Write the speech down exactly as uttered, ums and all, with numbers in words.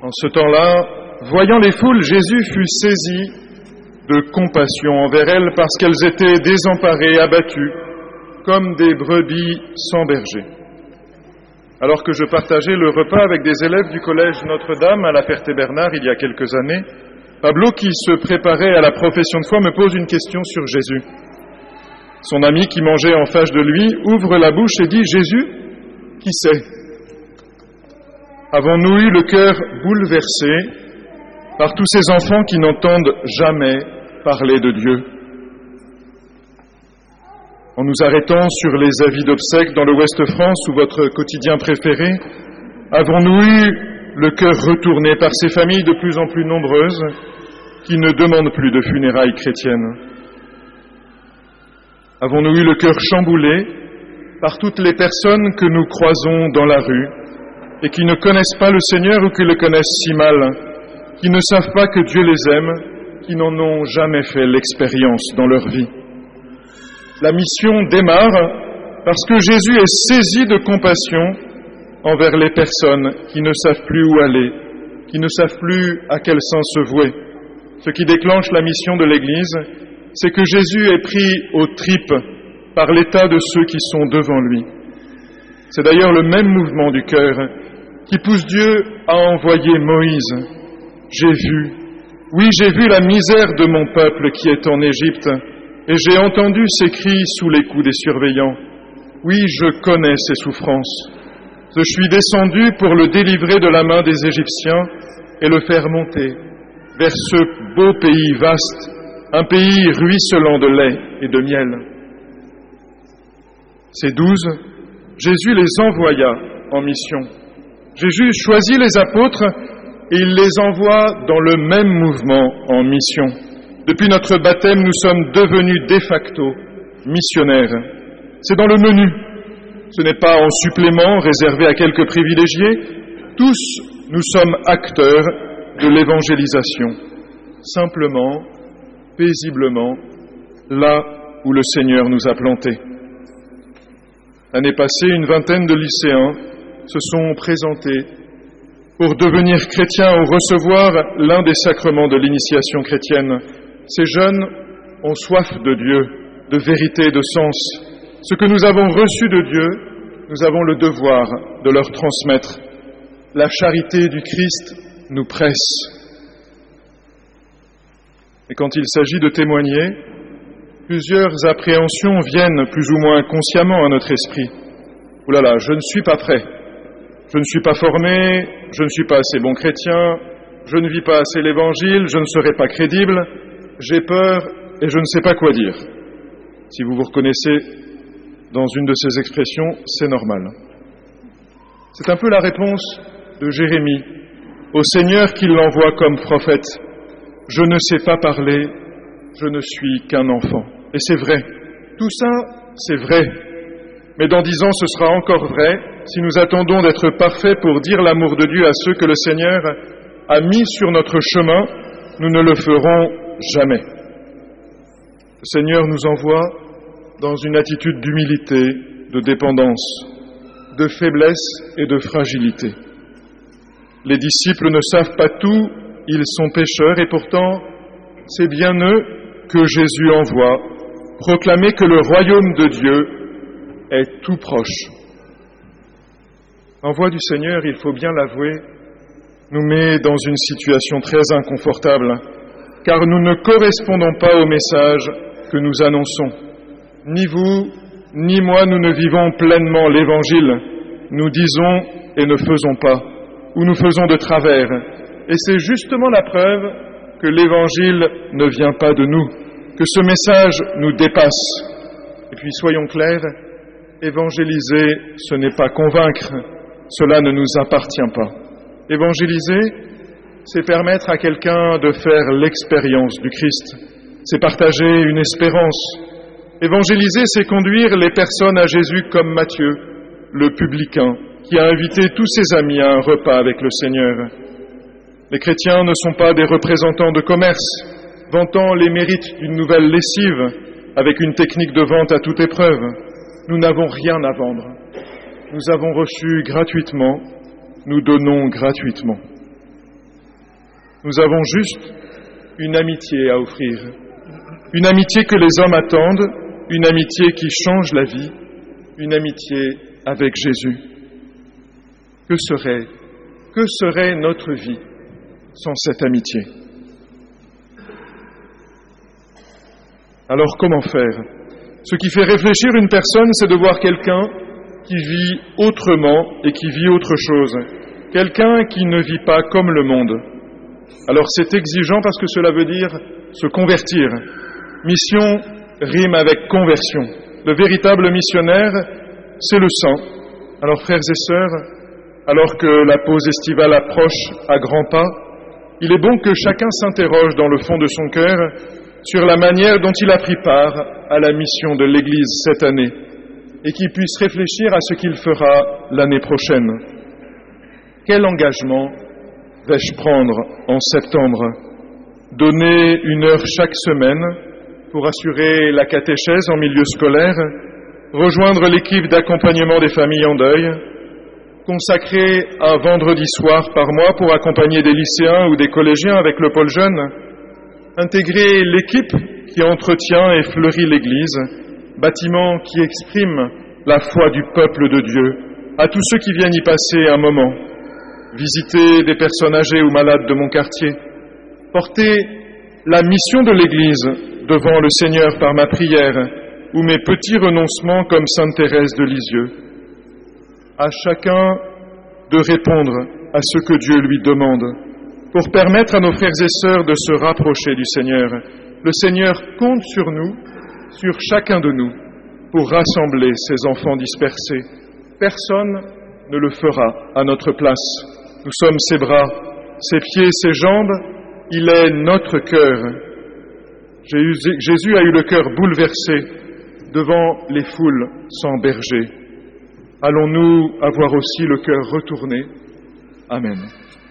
En ce temps-là, voyant les foules, Jésus fut saisi de compassion envers elles parce qu'elles étaient désemparées, abattues, comme des brebis sans berger. Alors que je partageais le repas avec des élèves du collège Notre-Dame à la Ferté-Bernard il y a quelques années, Pablo, qui se préparait à la profession de foi, me pose une question sur Jésus. Son ami qui mangeait en face de lui ouvre la bouche et dit « Jésus, qui c'est ?» Avons-nous eu le cœur bouleversé par tous ces enfants qui n'entendent jamais parler de Dieu? En nous arrêtant sur les avis d'obsèques dans l'Ouest France ou votre quotidien préféré, avons-nous eu le cœur retourné par ces familles de plus en plus nombreuses qui ne demandent plus de funérailles chrétiennes? Avons-nous eu le cœur chamboulé par toutes les personnes que nous croisons dans la rue et qui ne connaissent pas le Seigneur ou qui le connaissent si mal, qui ne savent pas que Dieu les aime, qui n'en ont jamais fait l'expérience dans leur vie? La mission démarre parce que Jésus est saisi de compassion envers les personnes qui ne savent plus où aller, qui ne savent plus à quel sens se vouer. Ce qui déclenche la mission de l'Église, c'est que Jésus est pris aux tripes par l'état de ceux qui sont devant lui. C'est d'ailleurs le même mouvement du cœur qui pousse Dieu à envoyer Moïse. J'ai vu, oui j'ai vu la misère de mon peuple qui est en Égypte, et j'ai entendu ses cris sous les coups des surveillants. Oui, je connais ses souffrances. Je suis descendu pour le délivrer de la main des Égyptiens et le faire monter vers ce beau pays vaste, un pays ruisselant de lait et de miel. Ces douze, Jésus les envoya en mission. Jésus choisit les apôtres et il les envoie dans le même mouvement en mission. Depuis notre baptême, nous sommes devenus de facto missionnaires. C'est dans le menu. Ce n'est pas en supplément réservé à quelques privilégiés. Tous, nous sommes acteurs de l'évangélisation. Simplement, paisiblement, là où le Seigneur nous a plantés. L'année passée, une vingtaine de lycéens se sont présentés pour devenir chrétiens ou recevoir l'un des sacrements de l'initiation chrétienne. Ces jeunes ont soif de Dieu, de vérité et de sens. Ce que nous avons reçu de Dieu, nous avons le devoir de leur transmettre. La charité du Christ nous presse. Et quand il s'agit de témoigner, plusieurs appréhensions viennent plus ou moins consciemment à notre esprit. Ouh là là, je ne suis pas prêt. Je ne suis pas formé, je ne suis pas assez bon chrétien, je ne vis pas assez l'Évangile, je ne serai pas crédible, j'ai peur et je ne sais pas quoi dire. Si vous vous reconnaissez dans une de ces expressions, c'est normal. C'est un peu la réponse de Jérémie au Seigneur qui l'envoie comme prophète. Je ne sais pas parler, je ne suis qu'un enfant. Et c'est vrai, tout ça, c'est vrai. Mais dans dix ans, ce sera encore vrai si nous attendons d'être parfaits pour dire l'amour de Dieu à ceux que le Seigneur a mis sur notre chemin, nous ne le ferons jamais. Le Seigneur nous envoie dans une attitude d'humilité, de dépendance, de faiblesse et de fragilité. Les disciples ne savent pas tout, ils sont pécheurs et pourtant, c'est bien eux que Jésus envoie, proclamer que le royaume de Dieu est tout proche. L'envoi du Seigneur, il faut bien l'avouer, nous met dans une situation très inconfortable, car nous ne correspondons pas au message que nous annonçons. Ni vous, ni moi, nous ne vivons pleinement l'Évangile. Nous disons et ne faisons pas, ou nous faisons de travers. Et c'est justement la preuve que l'Évangile ne vient pas de nous, que ce message nous dépasse. Et puis soyons clairs, évangéliser, ce n'est pas convaincre, cela ne nous appartient pas. Évangéliser, c'est permettre à quelqu'un de faire l'expérience du Christ, c'est partager une espérance. Évangéliser, c'est conduire les personnes à Jésus comme Matthieu, le publicain, qui a invité tous ses amis à un repas avec le Seigneur. Les chrétiens ne sont pas des représentants de commerce, vantant les mérites d'une nouvelle lessive avec une technique de vente à toute épreuve. Nous n'avons rien à vendre. Nous avons reçu gratuitement, nous donnons gratuitement. Nous avons juste une amitié à offrir. Une amitié que les hommes attendent, une amitié qui change la vie, une amitié avec Jésus. Que serait, que serait notre vie sans cette amitié? Alors comment faire? Ce qui fait réfléchir une personne, c'est de voir quelqu'un qui vit autrement et qui vit autre chose. Quelqu'un qui ne vit pas comme le monde. Alors c'est exigeant parce que cela veut dire se convertir. Mission rime avec conversion. Le véritable missionnaire, c'est le sang. Alors frères et sœurs, alors que la pause estivale approche à grands pas, il est bon que chacun s'interroge dans le fond de son cœur sur la manière dont il a pris part à la mission de l'Église cette année et qu'il puisse réfléchir à ce qu'il fera l'année prochaine. Quel engagement vais-je prendre en septembre? Donner une heure chaque semaine pour assurer la catéchèse en milieu scolaire, rejoindre l'équipe d'accompagnement des familles en deuil, consacrer un vendredi soir par mois pour accompagner des lycéens ou des collégiens avec le pôle jeune, intégrer l'équipe qui entretient et fleurit l'Église, bâtiment qui exprime la foi du peuple de Dieu, à tous ceux qui viennent y passer un moment, visiter des personnes âgées ou malades de mon quartier, porter la mission de l'Église devant le Seigneur par ma prière ou mes petits renoncements comme Sainte Thérèse de Lisieux. À chacun de répondre à ce que Dieu lui demande pour permettre à nos frères et sœurs de se rapprocher du Seigneur. Le Seigneur compte sur nous, sur chacun de nous, pour rassembler ses enfants dispersés. Personne ne le fera à notre place. Nous sommes ses bras, ses pieds, ses jambes. Il est notre cœur. Jésus a eu le cœur bouleversé devant les foules sans berger. Allons-nous avoir aussi le cœur retourné? Amen.